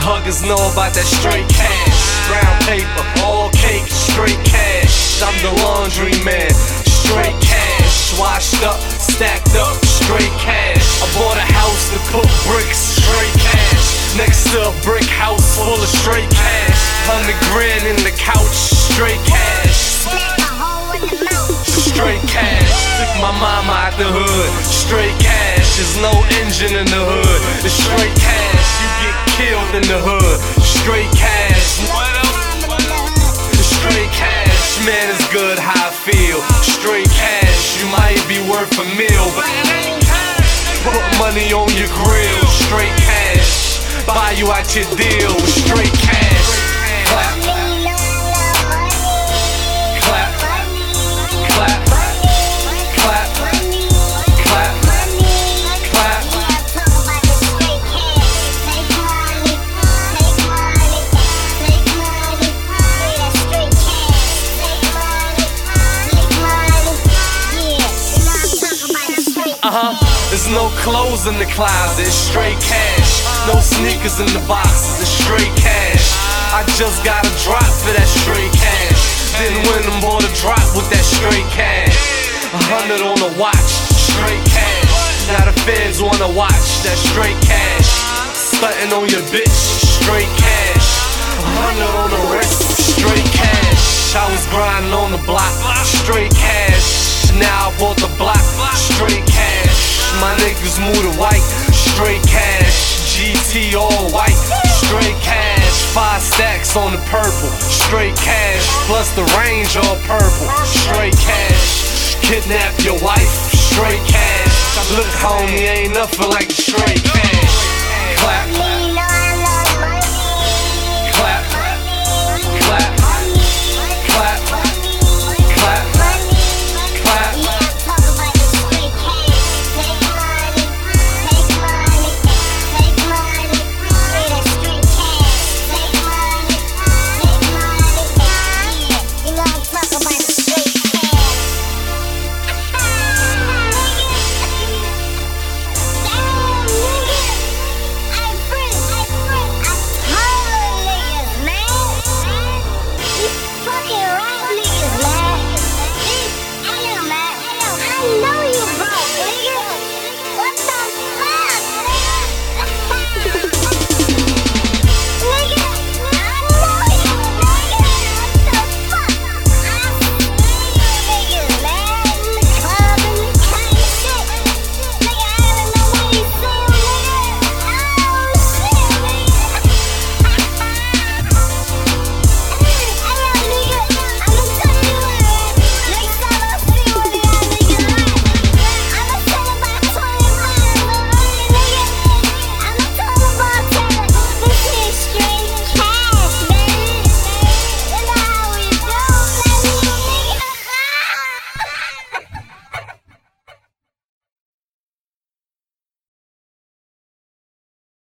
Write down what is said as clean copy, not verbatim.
huggers know about that straight cash. Brown paper, all cake, straight cash. I'm the laundry man, straight cash. Washed up, stacked up, straight cash. I bought a house to put bricks, straight cash. Next to a brick house full of straight cash. 100 grand in the couch, straight cash. Straight cash. Took my mama out the hood, straight cash. There's no engine in the hood, it's straight cash. You get killed in the hood, straight cash. Straight cash, man, it's good how I feel. Straight cash, you might be worth a meal, but put money on your grill. Straight cash, buy you out your deal with straight cash. Clap, clap, clap, clap, clap, clap. There's no clothes in the closet, it's straight cash. No sneakers in the boxes, it's straight cash. I just got a drop for that straight cash. Then went and bought a drop with that straight cash. 100 on the watch, straight cash. Now the feds wanna watch that straight cash. Stuntin' on your bitch, straight cash. 100 on the wrist, straight cash. I was grinding on the block, straight cash. Now I bought the block, straight cash. My niggas move to white, straight cash. GT all white, straight cash. 5 stacks on the purple, straight cash. Plus the range all purple, straight cash. Kidnap your wife, straight cash. Look homie, ain't nothing like straight cash. Clap.